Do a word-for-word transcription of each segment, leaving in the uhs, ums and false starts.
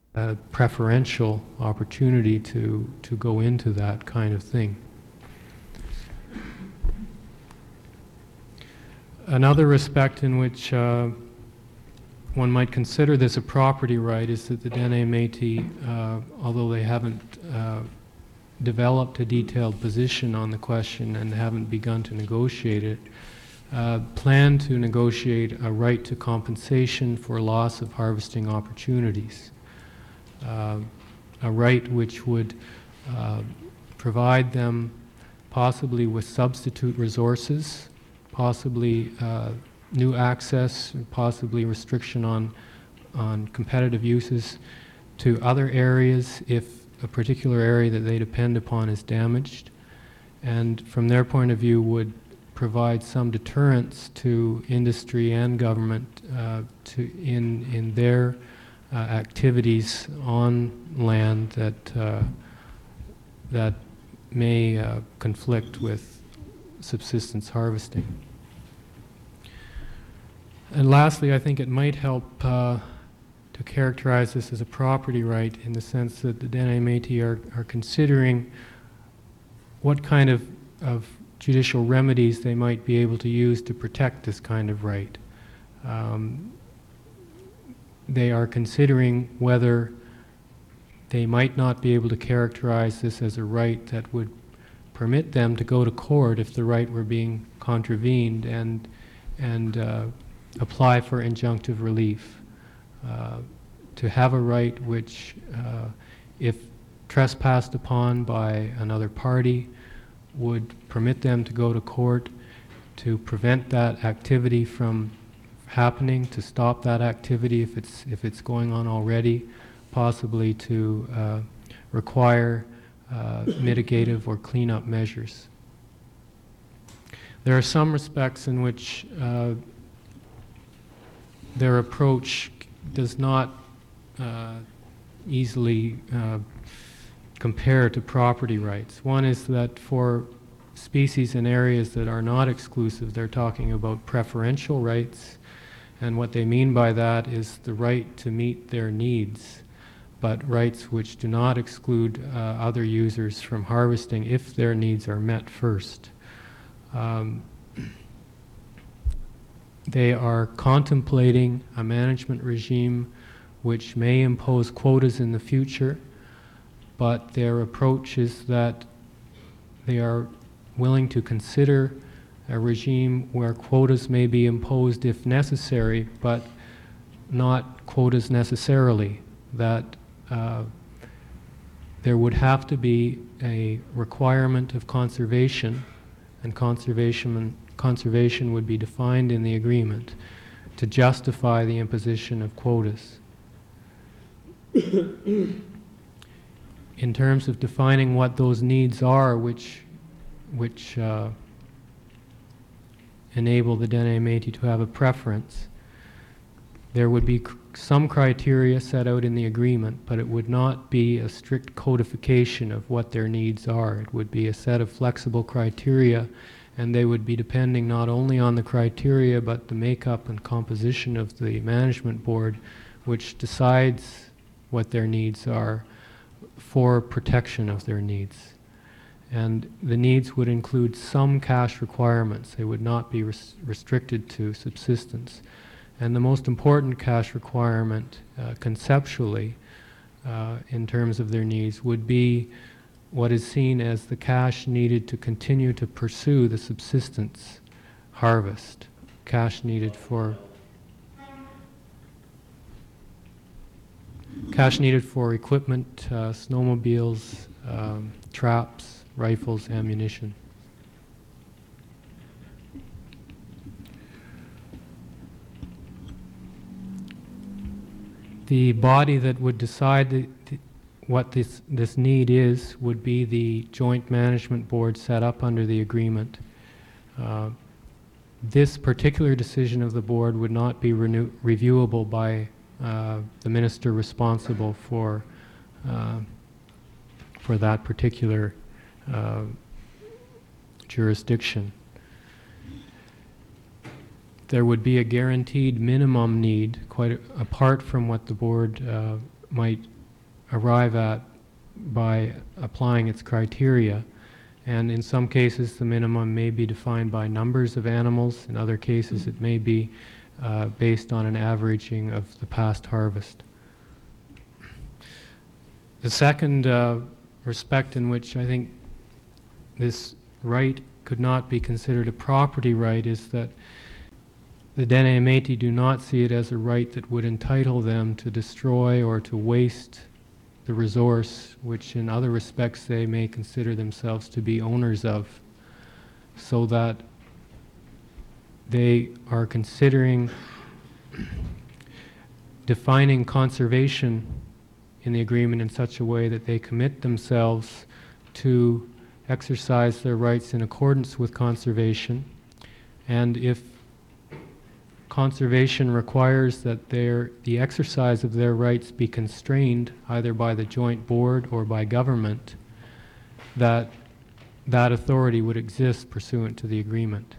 a preferential opportunity to, to go into that kind of thing. Another respect in which uh, one might consider this a property right is that the Dene Métis, uh, although they haven't uh, developed a detailed position on the question and haven't begun to negotiate it, uh, plan to negotiate a right to compensation for loss of harvesting opportunities. Uh, a right which would uh, provide them possibly with substitute resources, possibly uh, new access, possibly restriction on, on competitive uses to other areas if a particular area that they depend upon is damaged, and from their point of view would provide some deterrence to industry and government uh, to in, in their uh, activities on land that, uh, that may uh, conflict with subsistence harvesting. And lastly, I think it might help uh, to characterize this as a property right in the sense that the Dene Métis are, are considering what kind of, of judicial remedies they might be able to use to protect this kind of right. Um, they are considering whether they might not be able to characterize this as a right that would permit them to go to court if the right were being contravened and, and uh, apply for injunctive relief. Uh, to have a right which, uh, if trespassed upon by another party, would permit them to go to court to prevent that activity from happening, to stop that activity if it's, if it's going on already, possibly to uh, require uh, mitigative or cleanup measures. There are some respects in which uh, their approach does not uh, easily uh, compare to property rights. One is that for species in areas that are not exclusive, they're talking about preferential rights, and what they mean by that is the right to meet their needs, but rights which do not exclude uh, other users from harvesting if their needs are met first. Um, They are contemplating a management regime which may impose quotas in the future, but their approach is that they are willing to consider a regime where quotas may be imposed if necessary, but not quotas necessarily, that uh, there would have to be a requirement of conservation, and conservation Conservation would be defined in the agreement to justify the imposition of quotas. In terms of defining what those needs are which, which uh, enable the Dene Métis to have a preference, there would be some criteria set out in the agreement, but it would not be a strict codification of what their needs are. It would be a set of flexible criteria, and they would be depending not only on the criteria but the makeup and composition of the management board, which decides what their needs are for protection of their needs. And the needs would include some cash requirements. They would not be res restricted to subsistence. And the most important cash requirement uh, conceptually uh, in terms of their needs would be what is seen as the cash needed to continue to pursue the subsistence harvest, cash needed for cash needed for equipment, uh, snowmobiles, um, traps, rifles, ammunition. The body that would decide the, the what this, this need is would be the joint management board set up under the agreement. Uh, this particular decision of the board would not be renew reviewable by uh, the minister responsible for, uh, for that particular uh, jurisdiction. There would be a guaranteed minimum need, quite a, apart from what the board uh, might arrive at by applying its criteria. And in some cases, the minimum may be defined by numbers of animals. In other cases, it may be uh, based on an averaging of the past harvest. The second uh, respect in which I think this right could not be considered a property right is that the Dene Métis do not see it as a right that would entitle them to destroy or to waste the resource, which in other respects they may consider themselves to be owners of, so that they are considering defining conservation in the agreement in such a way that they commit themselves to exercise their rights in accordance with conservation. And if conservation requires that their, the exercise of their rights be constrained either by the joint board or by government, that that authority would exist pursuant to the agreement.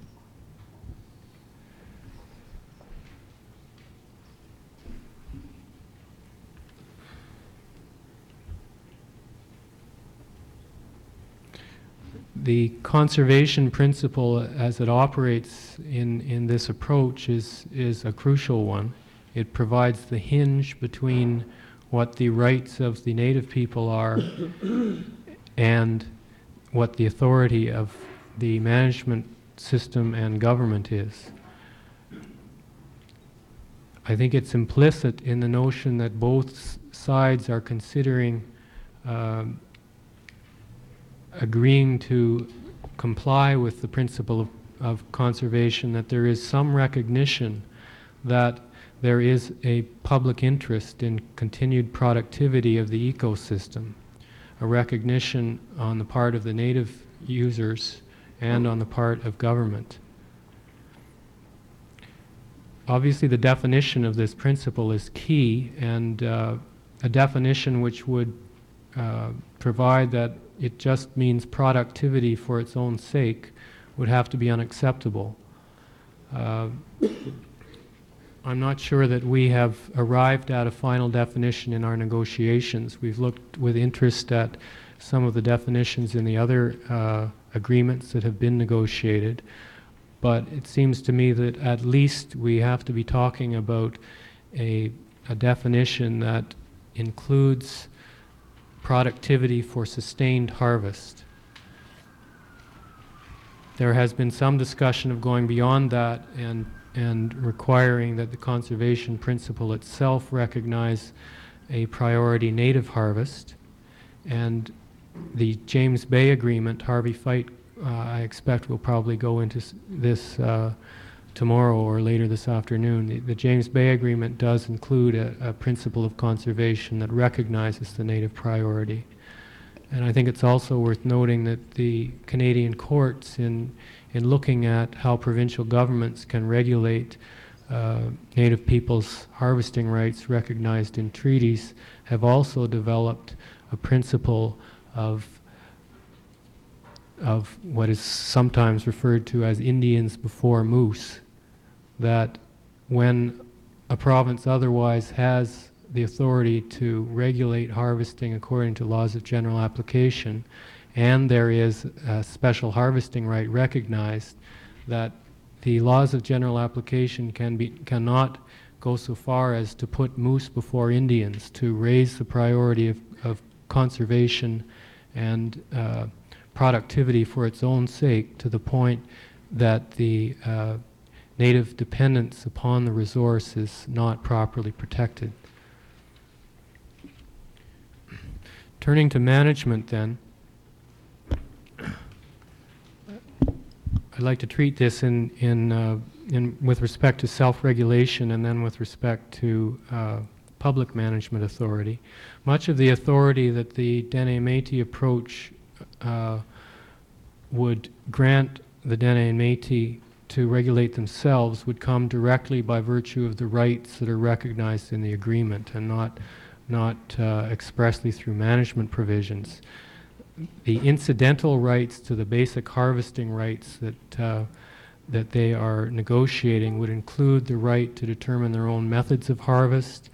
The conservation principle as it operates in, in this approach is, is a crucial one. It provides the hinge between what the rights of the native people are and what the authority of the management system and government is. I think it's implicit in the notion that both sides are considering um, agreeing to comply with the principle of, of conservation, that there is some recognition that there is a public interest in continued productivity of the ecosystem, a recognition on the part of the native users and on the part of government. Obviously, the definition of this principle is key, and uh, a definition which would uh, provide that it just means productivity for its own sake would have to be unacceptable. Uh, I'm not sure that we have arrived at a final definition in our negotiations. We've looked with interest at some of the definitions in the other uh, agreements that have been negotiated, but it seems to me that at least we have to be talking about a, a definition that includes productivity for sustained harvest. There has been some discussion of going beyond that and, and requiring that the conservation principle itself recognize a priority native harvest. And the James Bay Agreement, Harvey Fight, uh, I expect will probably go into s this uh, tomorrow or later this afternoon. The, the James Bay Agreement does include a, a principle of conservation that recognizes the native priority. And I think it's also worth noting that the Canadian courts, in, in looking at how provincial governments can regulate uh, native people's harvesting rights recognized in treaties, have also developed a principle of of what is sometimes referred to as Indians before moose, that when a province otherwise has the authority to regulate harvesting according to laws of general application, and there is a special harvesting right recognized, that the laws of general application can be, cannot go so far as to put moose before Indians, to raise the priority of, of conservation and uh, productivity for its own sake to the point that the uh, native dependence upon the resource is not properly protected. Turning to management then, I'd like to treat this in, in, uh, in with respect to self-regulation and then with respect to uh, public management authority. Much of the authority that the Dene Métis approach uh, would grant the Dene Métis to regulate themselves would come directly by virtue of the rights that are recognized in the agreement, and not, not uh, expressly through management provisions. The incidental rights to the basic harvesting rights that, uh, that they are negotiating would include the right to determine their own methods of harvest,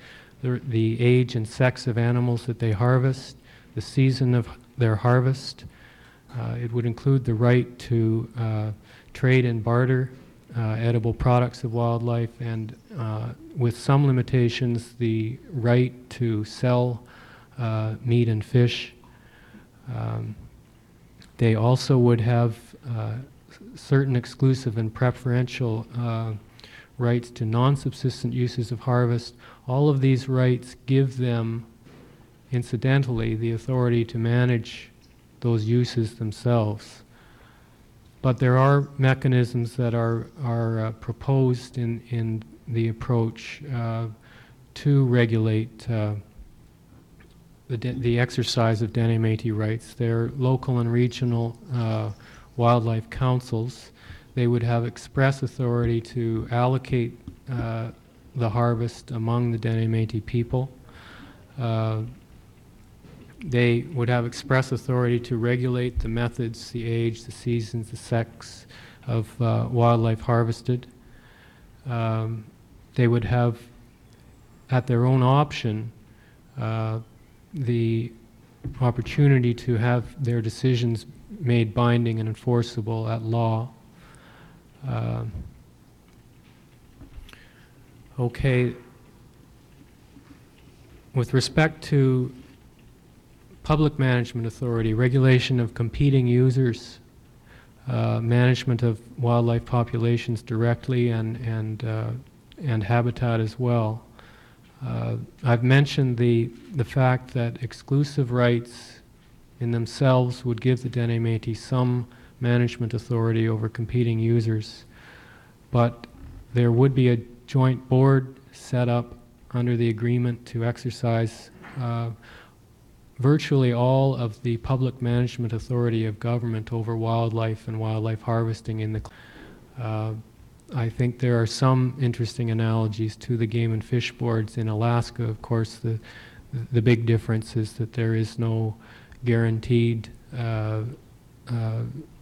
the, the age and sex of animals that they harvest, the season of their harvest. Uh, it would include the right to uh, trade and barter uh, edible products of wildlife, and uh, with some limitations, the right to sell uh, meat and fish. Um, they also would have uh, certain exclusive and preferential uh, rights to non-subsistent uses of harvest. All of these rights give them, incidentally, the authority to manage those uses themselves. But there are mechanisms that are, are uh, proposed in, in the approach uh, to regulate uh, the, the exercise of Dene Métis rights. They're local and regional uh, wildlife councils. They would have express authority to allocate uh, the harvest among the Dene Métis people. Uh, They would have express authority to regulate the methods, the age, the seasons, the sex of uh, wildlife harvested. Um, they would have, at their own option, uh, the opportunity to have their decisions made binding and enforceable at law. Uh, okay. With respect to public management authority, regulation of competing users, uh, management of wildlife populations directly, and and uh, and habitat as well. Uh, I've mentioned the the fact that exclusive rights in themselves would give the Dene Métis some management authority over competing users, but there would be a joint board set up under the agreement to exercise uh, virtually all of the public management authority of government over wildlife and wildlife harvesting in the uh, I think there are some interesting analogies to the game and fish boards in Alaska. Of course, the the big difference is that there is no guaranteed uh, uh,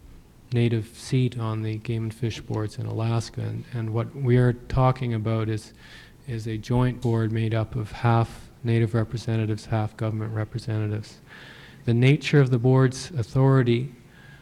native seat on the game and fish boards in Alaska, and, and what we are talking about is is a joint board made up of half Native representatives, half government representatives. The nature of the board's authority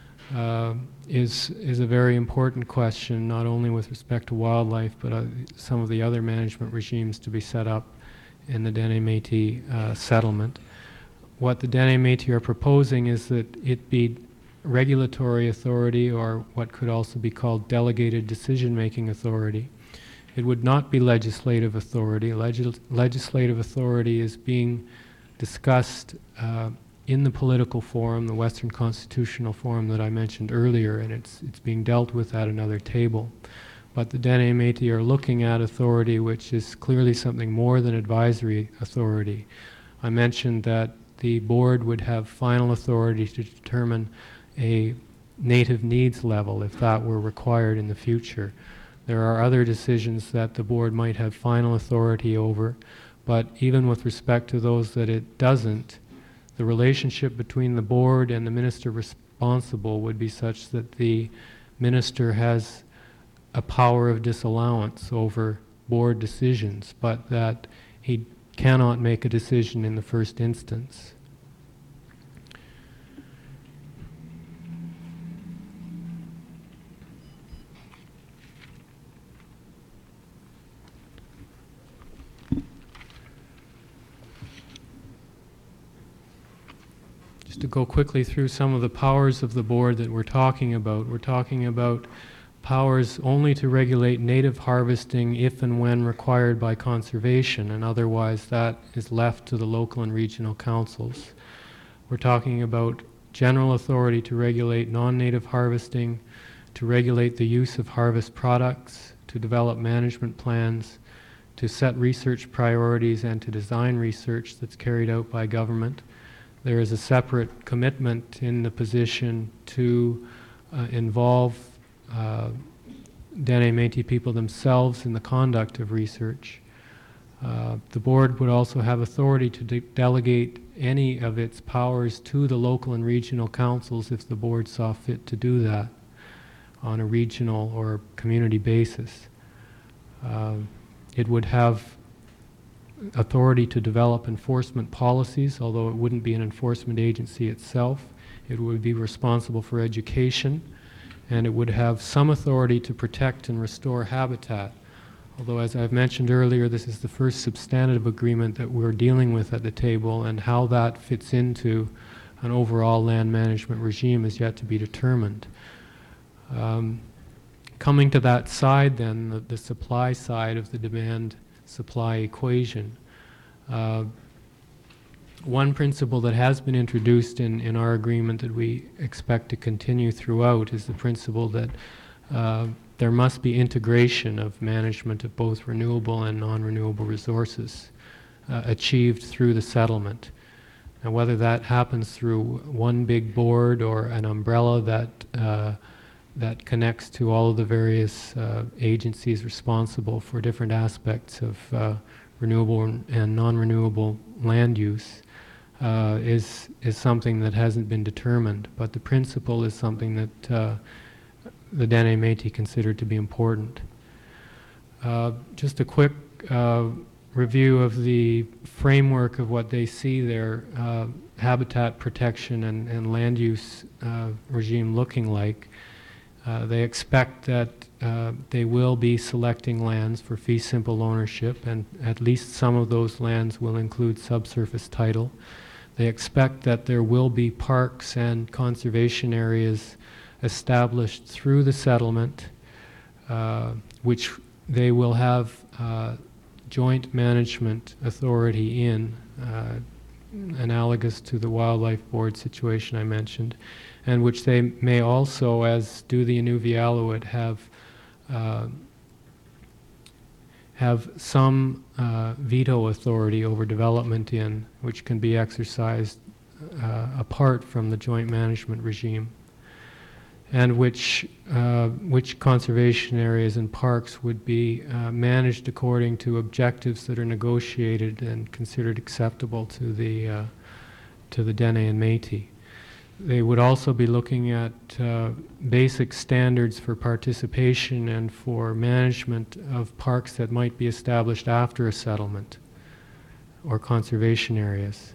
uh, is is a very important question, not only with respect to wildlife, but uh, some of the other management regimes to be set up in the Dene Métis uh, settlement. What the Dene Métis are proposing is that it be regulatory authority, or what could also be called delegated decision-making authority. It would not be legislative authority. Legis legislative authority is being discussed uh, in the political forum, the Western Constitutional Forum that I mentioned earlier, and it's, it's being dealt with at another table. But the Dene Métis are looking at authority which is clearly something more than advisory authority. I mentioned that the board would have final authority to determine a native needs level if that were required in the future. There are other decisions that the board might have final authority over, but even with respect to those that it doesn't, the relationship between the board and the minister responsible would be such that the minister has a power of disallowance over board decisions, but that he cannot make a decision in the first instance. Just to go quickly through some of the powers of the board that we're talking about. We're talking about powers only to regulate native harvesting if and when required by conservation, and otherwise that is left to the local and regional councils. We're talking about general authority to regulate non-native harvesting, to regulate the use of harvest products, to develop management plans, to set research priorities, and to design research that's carried out by government. There is a separate commitment in the position to uh, involve uh, Dene Métis people themselves in the conduct of research. Uh, the board would also have authority to de delegate any of its powers to the local and regional councils if the board saw fit to do that on a regional or community basis. Uh, it would have authority to develop enforcement policies, although it wouldn't be an enforcement agency itself. It would be responsible for education, and it would have some authority to protect and restore habitat. Although, as I've mentioned earlier, this is the first substantive agreement that we're dealing with at the table, and how that fits into an overall land management regime is yet to be determined. Um, coming to that side then, the, the supply side of the demand-supply equation, uh, one principle that has been introduced in, in our agreement that we expect to continue throughout is the principle that uh, there must be integration of management of both renewable and non-renewable resources uh, achieved through the settlement. Now, whether that happens through one big board or an umbrella that uh, that connects to all of the various uh, agencies responsible for different aspects of uh, renewable and non-renewable land use uh, is is something that hasn't been determined. But the principle is something that uh, the Dene Métis considered to be important. Uh, just a quick uh, review of the framework of what they see their uh, habitat protection and, and land use uh, regime looking like. Uh, they expect that uh, they will be selecting lands for fee simple ownership, and at least some of those lands will include subsurface title. They expect that there will be parks and conservation areas established through the settlement, uh, which they will have uh, joint management authority in, uh, analogous to the Wildlife Board situation I mentioned, and which they may also, as do the Inuvialuit, have uh, have some uh, veto authority over development in, which can be exercised uh, apart from the joint management regime, and which uh, which conservation areas and parks would be uh, managed according to objectives that are negotiated and considered acceptable to the uh, to the Dene and Métis. They would also be looking at uh, basic standards for participation and for management of parks that might be established after a settlement or conservation areas.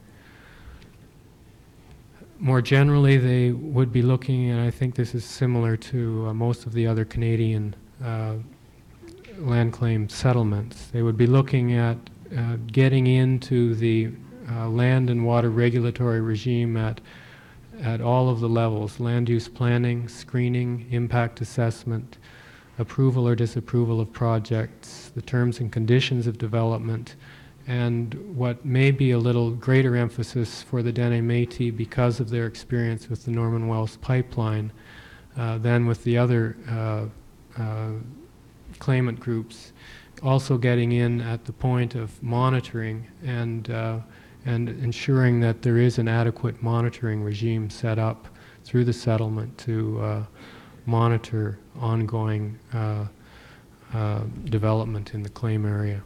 More generally, they would be looking, and I think this is similar to uh, most of the other Canadian uh, land claim settlements, they would be looking at uh, getting into the uh, land and water regulatory regime at at all of the levels: land use planning, screening, impact assessment, approval or disapproval of projects, the terms and conditions of development, and what may be a little greater emphasis for the Dene Métis because of their experience with the Norman Wells pipeline uh, than with the other uh, uh, claimant groups, also getting in at the point of monitoring and uh, and ensuring that there is an adequate monitoring regime set up through the settlement to uh, monitor ongoing uh, uh, development in the claim area.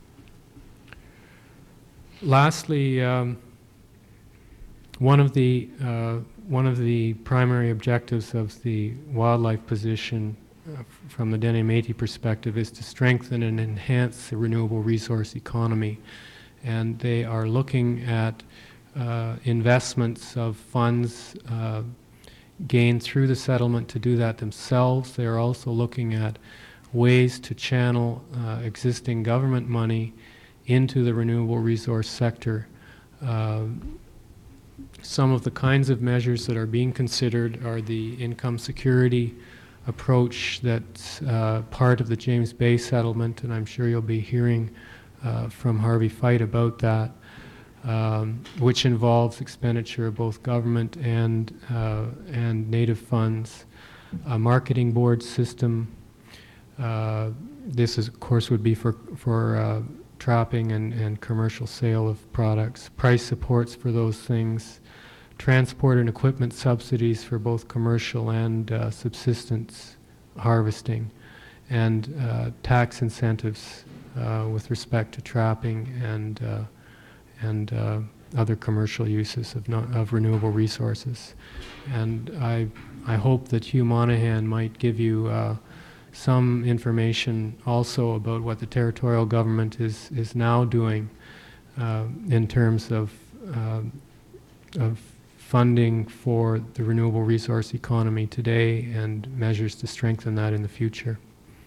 Lastly, um, one of the uh, one of the primary objectives of the wildlife position uh, from the Dene Métis perspective is to strengthen and enhance the renewable resource economy. And they are looking at uh, investments of funds uh, gained through the settlement to do that themselves. They are also looking at ways to channel uh, existing government money into the renewable resource sector. Uh, some of the kinds of measures that are being considered are the income security approach that's uh, part of the James Bay settlement, and I'm sure you'll be hearing Uh, from Harvey Fite about that, um, which involves expenditure of both government and uh, and native funds, a marketing board system. Uh, this is, of course, would be for for uh, trapping and, and commercial sale of products, price supports for those things, transport and equipment subsidies for both commercial and uh, subsistence harvesting, and uh, tax incentives Uh, with respect to trapping and uh, and uh, other commercial uses of, no, of renewable resources. And I I hope that Hugh Monahan might give you uh, some information also about what the territorial government is is now doing uh, in terms of, uh, of funding for the renewable resource economy today and measures to strengthen that in the future.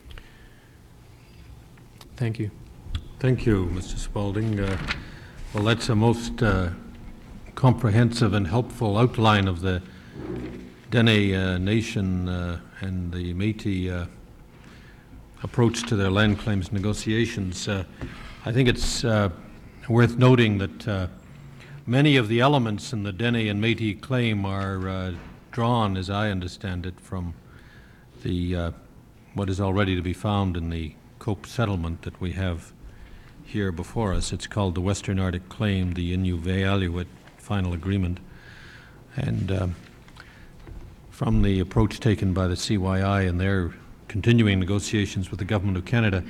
Thank you. Thank you, Mister Spaulding. Uh, well, that's a most uh, comprehensive and helpful outline of the Dene uh, Nation uh, and the Métis uh, approach to their land claims negotiations. Uh, I think it's uh, worth noting that uh, many of the elements in the Dene and Métis claim are uh, drawn, as I understand it, from the uh, what is already to be found in the Cope settlement that we have here before us. It's called the Western Arctic Claim, the Inuvialuit Final Agreement. And um, from the approach taken by the C Y I and their continuing negotiations with the Government of Canada,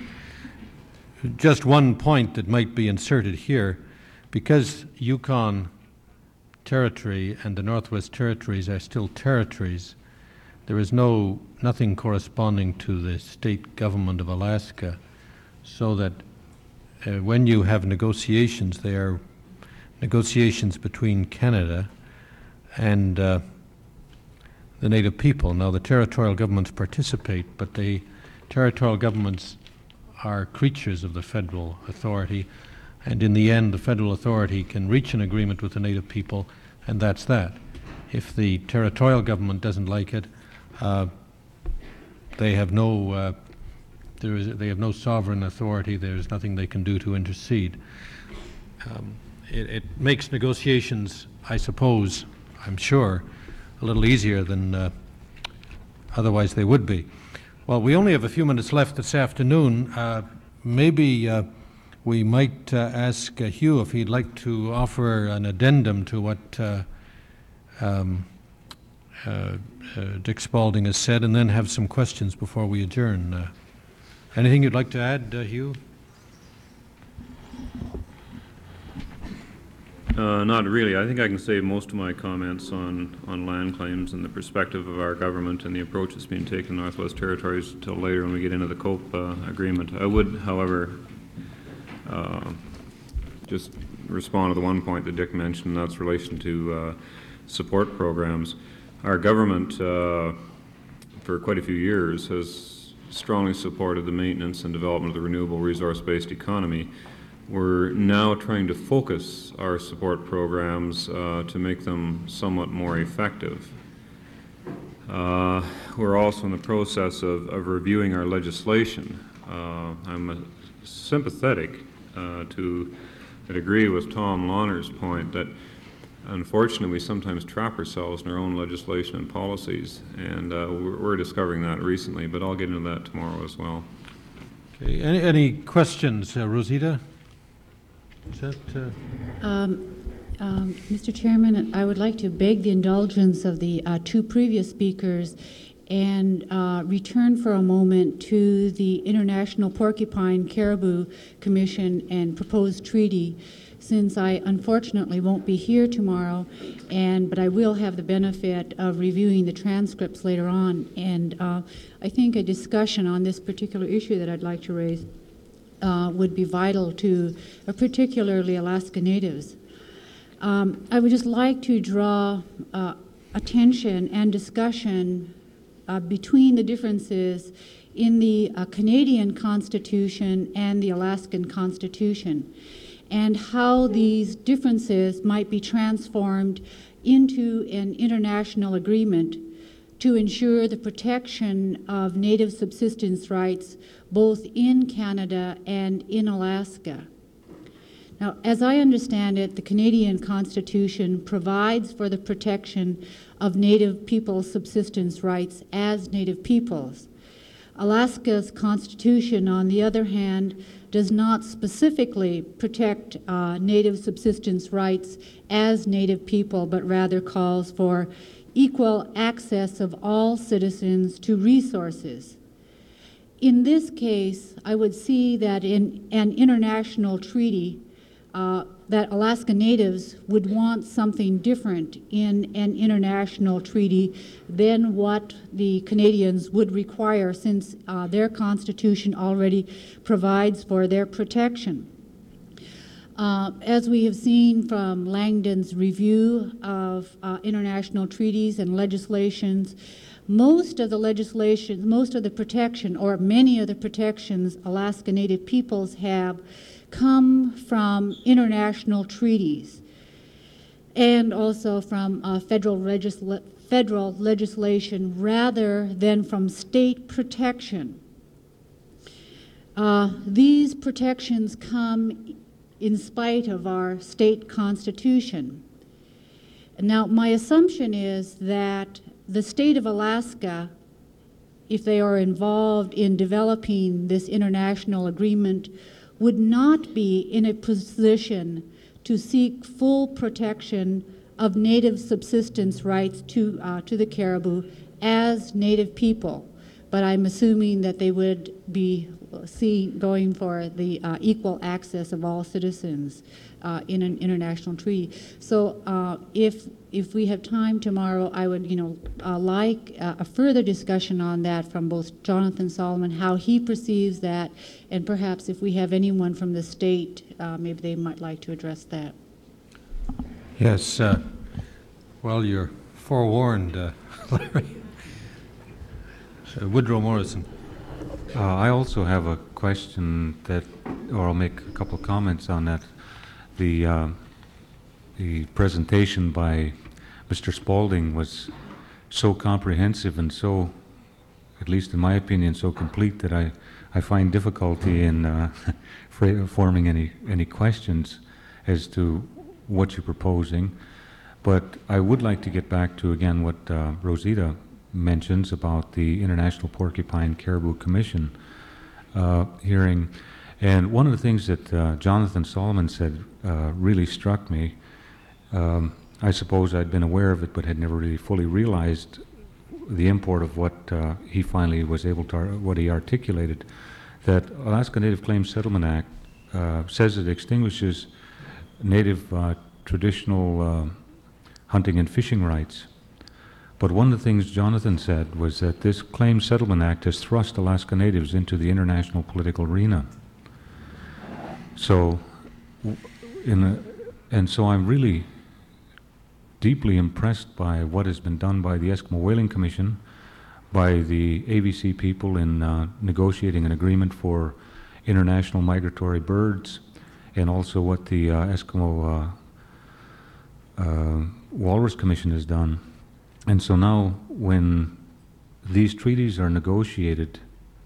just one point that might be inserted here, because Yukon Territory and the Northwest Territories are still territories, there is no nothing corresponding to the state government of Alaska, so that uh, when you have negotiations, they are negotiations between Canada and uh, the Native people. Now, the territorial governments participate, but the territorial governments are creatures of the federal authority, and in the end, the federal authority can reach an agreement with the Native people, and that's that. If the territorial government doesn't like it, uh, they have no uh, there is they have no sovereign authority. There's nothing they can do to intercede. Um, it, it makes negotiations, I suppose, I'm sure, a little easier than uh, otherwise they would be. Well, we only have a few minutes left this afternoon. Uh, maybe uh, we might uh, ask uh, Hugh if he'd like to offer an addendum to what uh, um, uh, uh, Dick Spaulding has said, and then have some questions before we adjourn. Uh, anything you'd like to add, uh, Hugh? Uh, not really. I think I can save most of my comments on, on land claims and the perspective of our government and the approach that's being taken in the Northwest Territories until later when we get into the COPE uh, agreement. I would, however, uh, just respond to the one point that Dick mentioned, and that's relation to uh, support programs. Our government, uh, for quite a few years, has strongly supported the maintenance and development of the renewable resource-based economy. We're now trying to focus our support programs uh, to make them somewhat more effective. Uh, we're also in the process of, of reviewing our legislation. Uh, I'm uh, sympathetic uh, to and agree with Tom Lawner's point that unfortunately we sometimes trap ourselves in our own legislation and policies, and uh, we're, we're discovering that recently, but I'll get into that tomorrow as well. Okay. Any, any questions, uh, Rosita? Is that, uh... um, um, Mister Chairman, I would like to beg the indulgence of the uh, two previous speakers and uh, return for a moment to the International Porcupine Caribou Commission and proposed treaty, since I unfortunately won't be here tomorrow, and but I will have the benefit of reviewing the transcripts later on. And uh, I think a discussion on this particular issue that I'd like to raise Uh, would be vital to uh, particularly Alaska Natives. Um, I would just like to draw uh, attention and discussion uh, between the differences in the uh, Canadian Constitution and the Alaskan Constitution, and how these differences might be transformed into an international agreement to ensure the protection of Native subsistence rights both in Canada and in Alaska. Now, as I understand it, the Canadian Constitution provides for the protection of Native people's subsistence rights as Native peoples. Alaska's Constitution, on the other hand, does not specifically protect uh, Native subsistence rights as Native people, but rather calls for equal access of all citizens to resources. In this case, I would see that in an international treaty, uh, that Alaska Natives would want something different in an international treaty than what the Canadians would require, since uh, their Constitution already provides for their protection. Uh, as we have seen from Langdon's review of uh, international treaties and legislations, most of the legislation, most of the protection, or many of the protections Alaska Native peoples have come from international treaties and also from uh, federal, legisla federal legislation rather than from state protection. Uh, these protections come in spite of our state constitution. Now, my assumption is that the state of Alaska, if they are involved in developing this international agreement, would not be in a position to seek full protection of Native subsistence rights to, uh, to the caribou as Native people. But I'm assuming that they would be see going for the uh, equal access of all citizens uh, in an international treaty. So uh, if if we have time tomorrow, I would you know uh, like uh, a further discussion on that from both Jonathan Solomon, how he perceives that, and perhaps if we have anyone from the state, uh, maybe they might like to address that. Yes, uh, well, you're forewarned, uh, Larry. Uh, Woodrow Morrison. Uh, I also have a question that, or I'll make a couple of comments on that. The uh, the presentation by Mister Spaulding was so comprehensive and so, at least in my opinion, so complete that I, I find difficulty in uh, forming any any questions as to what you're proposing. But I would like to get back to again what uh, Rosita mentions about the International Porcupine Caribou Commission uh, hearing. And one of the things that uh, Jonathan Solomon said uh, really struck me. Um, I suppose I'd been aware of it, but had never really fully realized the import of what uh, he finally was able to, what he articulated, that Alaska Native Claims Settlement Act uh, says it extinguishes Native uh, traditional uh, hunting and fishing rights. But one of the things Jonathan said was that this Claims Settlement Act has thrust Alaska Natives into the international political arena. So, in a, and so I'm really deeply impressed by what has been done by the Eskimo Whaling Commission, by the A B C people in uh, negotiating an agreement for international migratory birds, and also what the uh, Eskimo uh, uh, Walrus Commission has done. And so now when these treaties are negotiated,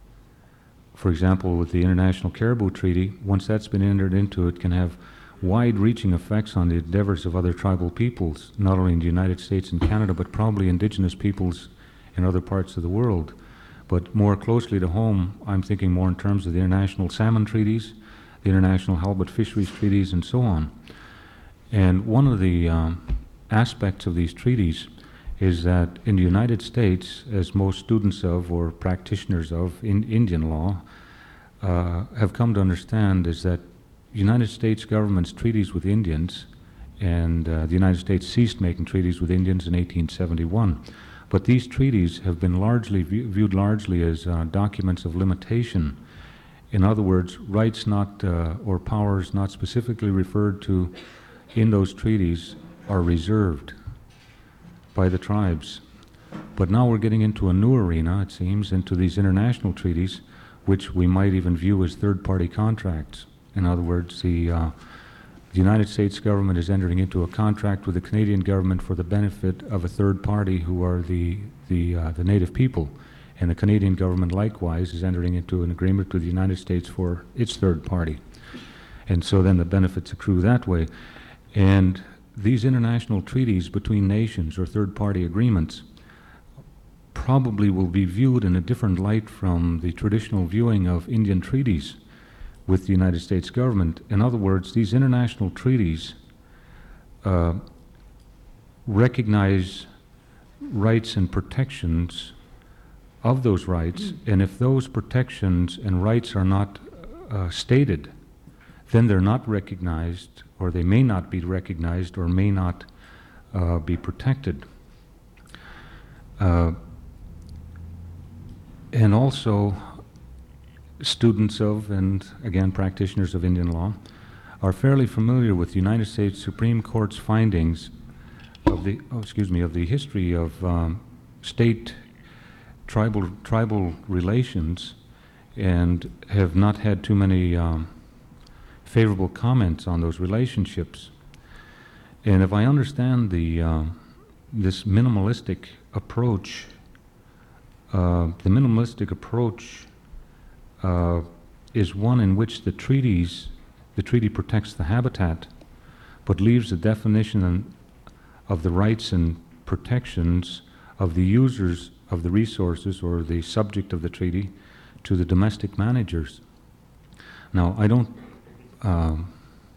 for example, with the International Caribou Treaty, once that's been entered into, it can have wide-reaching effects on the endeavors of other tribal peoples, not only in the United States and Canada, but probably indigenous peoples in other parts of the world. But more closely to home, I'm thinking more in terms of the International Salmon Treaties, the International Halibut Fisheries Treaties, and so on. And one of the um, aspects of these treaties is that in the United States, as most students of or practitioners of in Indian law uh, have come to understand, is that United States government's treaties with Indians, and uh, the United States ceased making treaties with Indians in eighteen seventy-one. But these treaties have been largely view, viewed largely as uh, documents of limitation. In other words, rights not uh, or powers not specifically referred to in those treaties are reserved by the tribes. But now we're getting into a new arena, it seems, into these international treaties, which we might even view as third-party contracts. In other words, the, uh, the United States government is entering into a contract with the Canadian government for the benefit of a third party who are the, the, uh, the Native people. And the Canadian government likewise is entering into an agreement with the United States for its third party. And so then the benefits accrue that way. And these international treaties between nations or third-party agreements probably will be viewed in a different light from the traditional viewing of Indian treaties with the United States government. In other words, these international treaties uh, recognize rights and protections of those rights, and if those protections and rights are not uh, stated, then they're not recognized, or they may not be recognized, or may not uh, be protected. Uh, and also, students of, and again, practitioners of Indian law, are fairly familiar with the United States Supreme Court's findings of the, oh, excuse me, of the history of um, state tribal tribal relations, and have not had too many um, favorable comments on those relationships. And if I understand the uh, this minimalistic approach, uh, the minimalistic approach uh, is one in which the treaties, the treaty protects the habitat, but leaves the definition of the rights and protections of the users of the resources or the subject of the treaty to the domestic managers. Now, I don't um,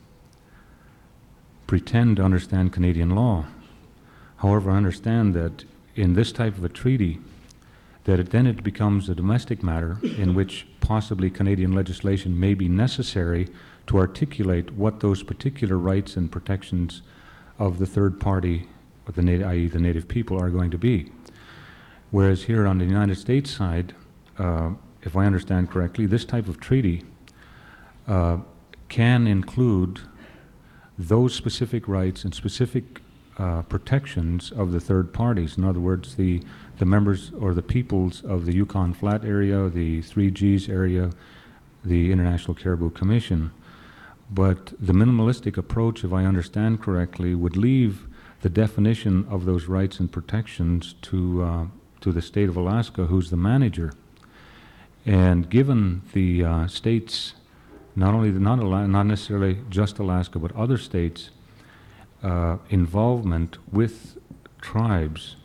pretend to understand Canadian law. However, I understand that in this type of a treaty, that it, then it becomes a domestic matter in which possibly Canadian legislation may be necessary to articulate what those particular rights and protections of the third party, or the nat- that is the native people, are going to be. Whereas here on the United States side, uh, if I understand correctly, this type of treaty uh, can include those specific rights and specific uh, protections of the third parties. In other words, the, the members or the peoples of the Yukon Flat area, the three Gs area, the International Caribou Commission. But the minimalistic approach, if I understand correctly, would leave the definition of those rights and protections to, uh, to the state of Alaska, who's the manager. And given the uh, states, not only the, not, Ala- not necessarily just Alaska, but other states' uh, involvement with tribes,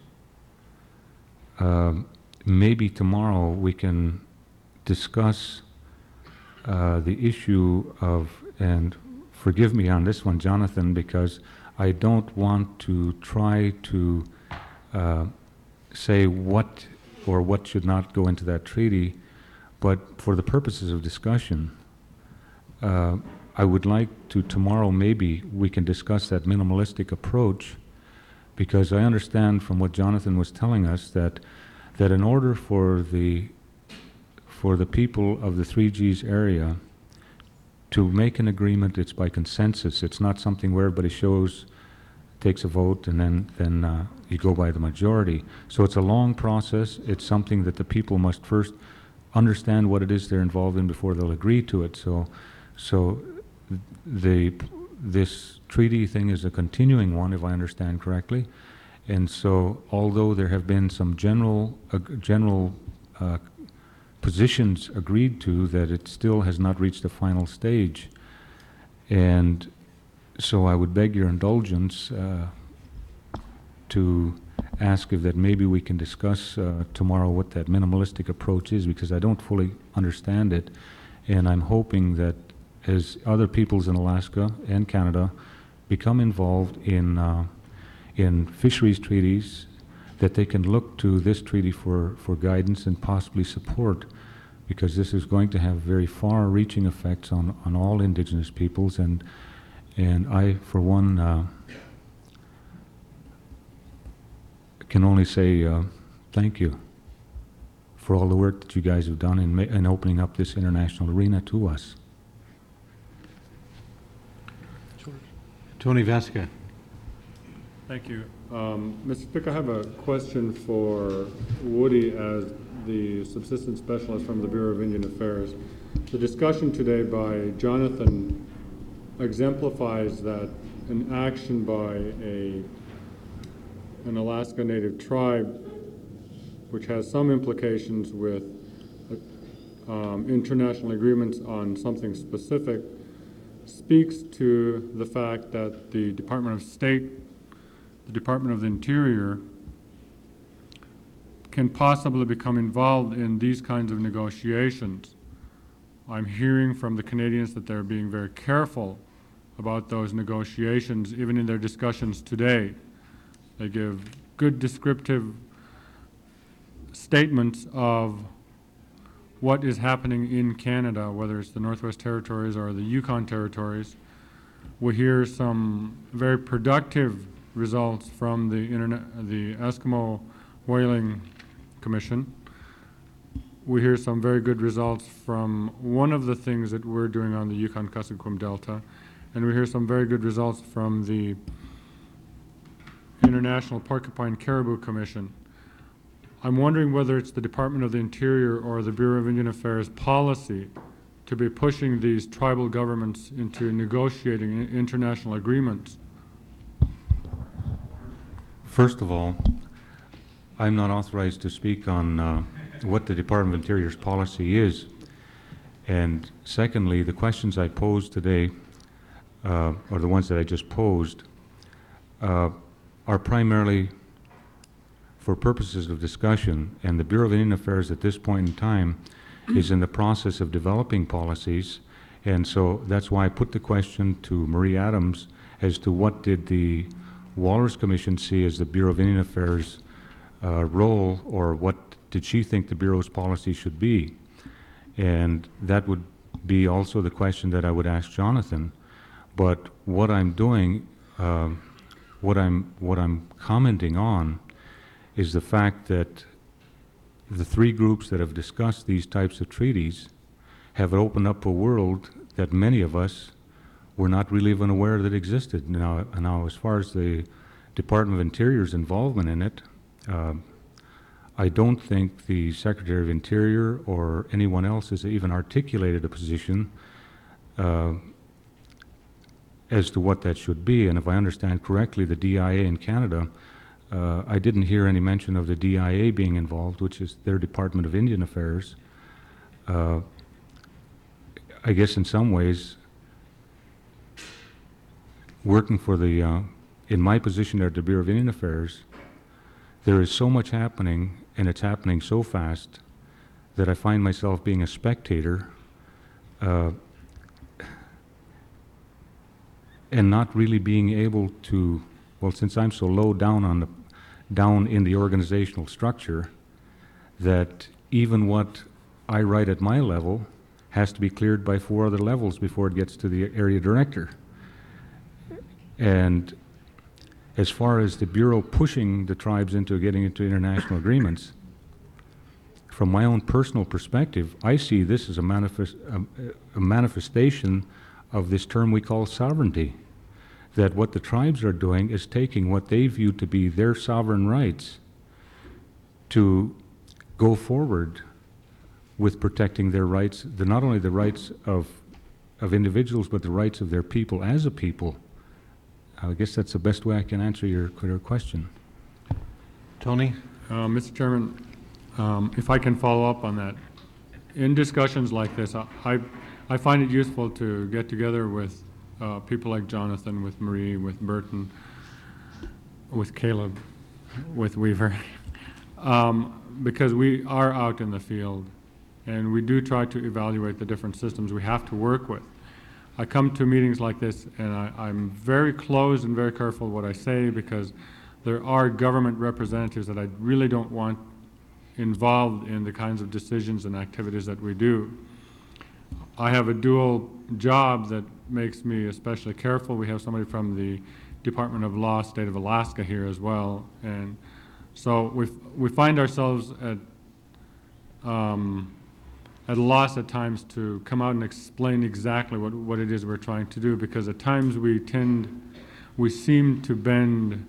uh, maybe tomorrow we can discuss uh, the issue of, and forgive me on this one, Jonathan, because I don't want to try to uh, say what or what should not go into that treaty, but for the purposes of discussion, uh, I would like to tomorrow maybe we can discuss that minimalistic approach, because I understand from what Jonathan was telling us that that in order for the for the people of the three Gs area to make an agreement, it's by consensus. It's not something where everybody shows, takes a vote, and then then uh, you go by the majority. So it's a long process. It's something that the people must first understand what it is they're involved in before they'll agree to it. So, so the this treaty thing is a continuing one, if I understand correctly. And so, although there have been some general uh, general uh, positions agreed to, that it still has not reached the final stage. And so I would beg your indulgence uh, to ask if that maybe we can discuss uh, tomorrow what that minimalistic approach is, because I don't fully understand it. And I'm hoping that as other peoples in Alaska and Canada become involved in, uh, in fisheries treaties, that they can look to this treaty for, for guidance and possibly support, because this is going to have very far-reaching effects on, on all Indigenous peoples. And, and I, for one, uh, can only say uh, thank you for all the work that you guys have done in, ma- in opening up this international arena to us. Tony Vasca. Thank you. Um, Mister Speaker, I have a question for Woody as the subsistence specialist from the Bureau of Indian Affairs. The discussion today by Jonathan exemplifies that an action by a an Alaska Native tribe, which has some implications with um, international agreements on something specific, speaks to the fact that the Department of State, the Department of the Interior, can possibly become involved in these kinds of negotiations. I'm hearing from the Canadians that they're being very careful about those negotiations, even in their discussions today. They give good descriptive statements of what is happening in Canada, whether it's the Northwest Territories or the Yukon Territories. We hear some very productive results from the internet, the Eskimo Whaling Commission. We hear some very good results from one of the things that we're doing on the Yukon-Kuskokwim Delta, and we hear some very good results from the International Porcupine Caribou Commission. I'm wondering whether it's the Department of the Interior or the Bureau of Indian Affairs policy to be pushing these tribal governments into negotiating international agreements. First of all, I'm not authorized to speak on uh, what the Department of Interior's policy is. And secondly, the questions I posed today, uh, or the ones that I just posed, uh, are primarily for purposes of discussion, and the Bureau of Indian Affairs at this point in time is in the process of developing policies, and so that's why I put the question to Marie Adams as to what did the Walrus Commission see as the Bureau of Indian Affairs uh, role, or what did she think the Bureau's policy should be. And that would be also the question that I would ask Jonathan. But what I'm doing, uh, what I'm what I'm commenting on, is the fact that the three groups that have discussed these types of treaties have opened up a world that many of us were not really even aware that existed. Now, now as far as the Department of Interior's involvement in it, uh, I don't think the Secretary of Interior or anyone else has even articulated a position uh, as to what that should be. And if I understand correctly, the D I A in Canada, uh, I didn't hear any mention of the D I A being involved, which is their Department of Indian Affairs. Uh, I guess in some ways, working for the, uh, in my position at the Bureau of Indian Affairs, there is so much happening, and it's happening so fast, that I find myself being a spectator uh, and not really being able to, well, since I'm so low down on the, down in the organizational structure, that even what I write at my level has to be cleared by four other levels before it gets to the area director. And as far as the Bureau pushing the tribes into getting into international agreements, from my own personal perspective, I see this as a, manifest, a, a manifestation of this term we call sovereignty. That what the tribes are doing is taking what they view to be their sovereign rights to go forward with protecting their rights, the, not only the rights of, of individuals, but the rights of their people as a people. I guess that's the best way I can answer your, your question. Tony? Uh, Mister Chairman, um, if I can follow up on that. In discussions like this, I, I, I find it useful to get together with uh, people like Jonathan, with Marie, with Burton, with Caleb, with Weaver, um, because we are out in the field and we do try to evaluate the different systems we have to work with. I come to meetings like this and I, I'm very closed and very careful what I say, because there are government representatives that I really don't want involved in the kinds of decisions and activities that we do. I have a dual job that makes me especially careful. We have somebody from the Department of Law, State of Alaska here as well, and so we we find ourselves at um, at a loss at times to come out and explain exactly what, what it is we're trying to do, because at times we tend, we seem to bend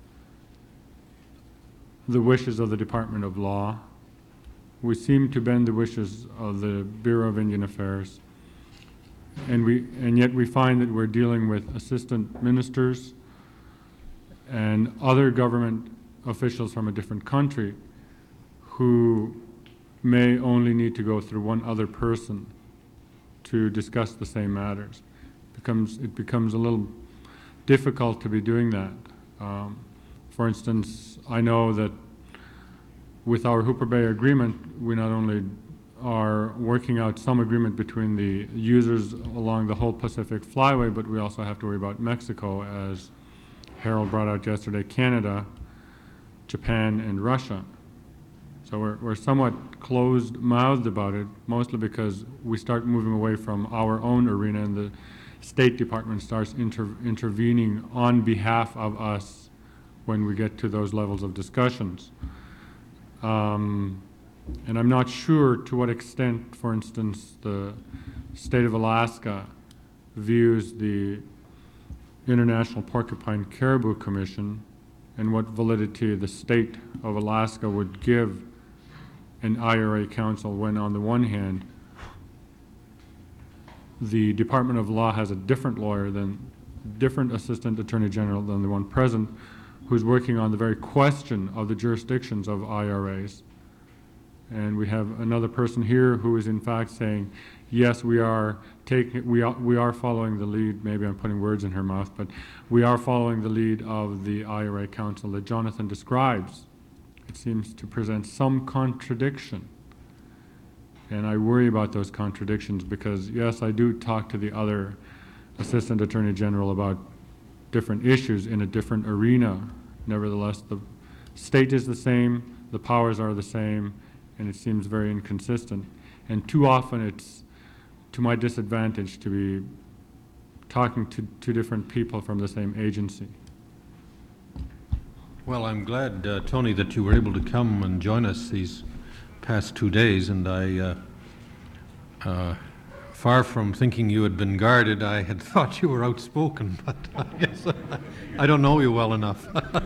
the wishes of the Department of Law. We seem to bend the wishes of the Bureau of Indian Affairs. And we, and yet we find that we're dealing with assistant ministers and other government officials from a different country who may only need to go through one other person to discuss the same matters. It becomes, it becomes a little difficult to be doing that. Um, for instance, I know that with our Hooper Bay Agreement, we not only are working out some agreement between the users along the whole Pacific Flyway, but we also have to worry about Mexico, as Harold brought out yesterday, Canada, Japan, and Russia. So we're, we're somewhat closed-mouthed about it, mostly because we start moving away from our own arena and the State Department starts inter intervening on behalf of us when we get to those levels of discussions. Um, and I'm not sure to what extent, for instance, the State of Alaska views the International Porcupine Caribou Commission and what validity the state of Alaska would give an I R A council when, on the one hand, the Department of Law has a different lawyer than, different Assistant Attorney General than the one present, who's working on the very question of the jurisdictions of I R As. And we have another person here who is in fact saying, yes, we are taking, we are, we are following the lead, maybe I'm putting words in her mouth, but we are following the lead of the I R A Council that Jonathan describes. It seems to present some contradiction. And I worry about those contradictions because, yes, I do talk to the other Assistant Attorney General about different issues in a different arena. Nevertheless, the state is the same, the powers are the same, and it seems very inconsistent. And too often it's to my disadvantage to be talking to two different people from the same agency. Well, I'm glad, uh, Tony, that you were able to come and join us these past two days, and I, uh, uh, far from thinking you had been guarded, I had thought you were outspoken, but I guess I don't know you well enough.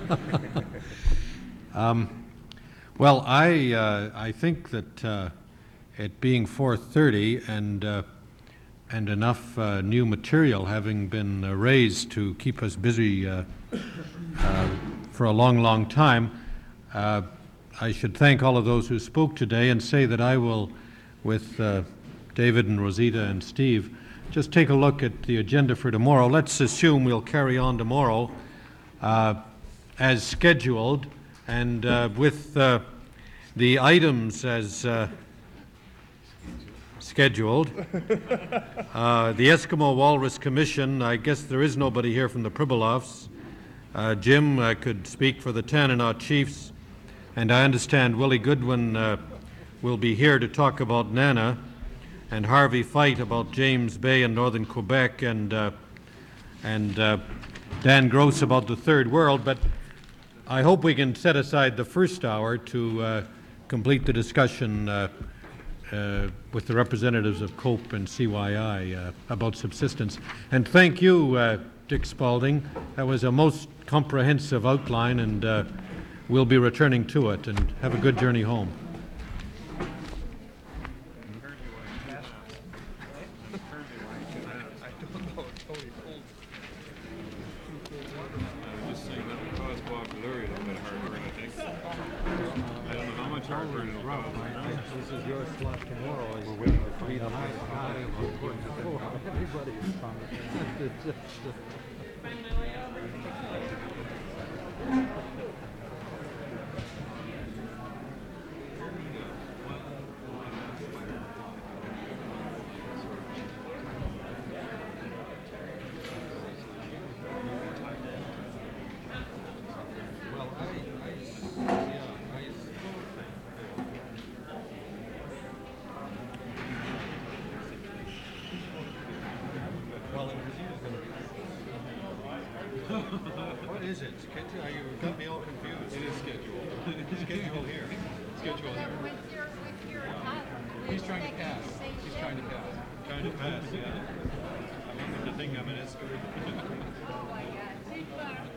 um, well, I, uh, I think that uh, it being four thirty and, uh, and enough uh, new material having been uh, raised to keep us busy uh, uh, for a long, long time, uh, I should thank all of those who spoke today and say that I will, with uh, David and Rosita and Steve, just take a look at the agenda for tomorrow. Let's assume we'll carry on tomorrow uh, as scheduled, and uh, with uh, the items as uh, scheduled. Uh, the Eskimo Walrus Commission, I guess there is nobody here from the Pribilofs. Uh, Jim uh, could speak for the Tanana Chiefs. And I understand Willie Goodwin uh, will be here to talk about Nana, and Harvey Fight about James Bay and northern Quebec, and uh, and uh, Dan Gross about the Third World. But I hope we can set aside the first hour to uh, complete the discussion uh, uh, with the representatives of COPE and C Y I uh, about subsistence. And thank you, uh, Dick Spalding. That was a most comprehensive outline, and uh, we'll be returning to it, and have a good journey home. This is your slot tomorrow. We're waiting to find out. Everybody is coming. What is it? Schedule? You got me all confused. It is schedule. Schedule here. Schedule here. With your, with your, uh, He's trying to pass. He's trying to pass. Trying to pass, yeah. I wanted to think I'm an escort. Oh my God.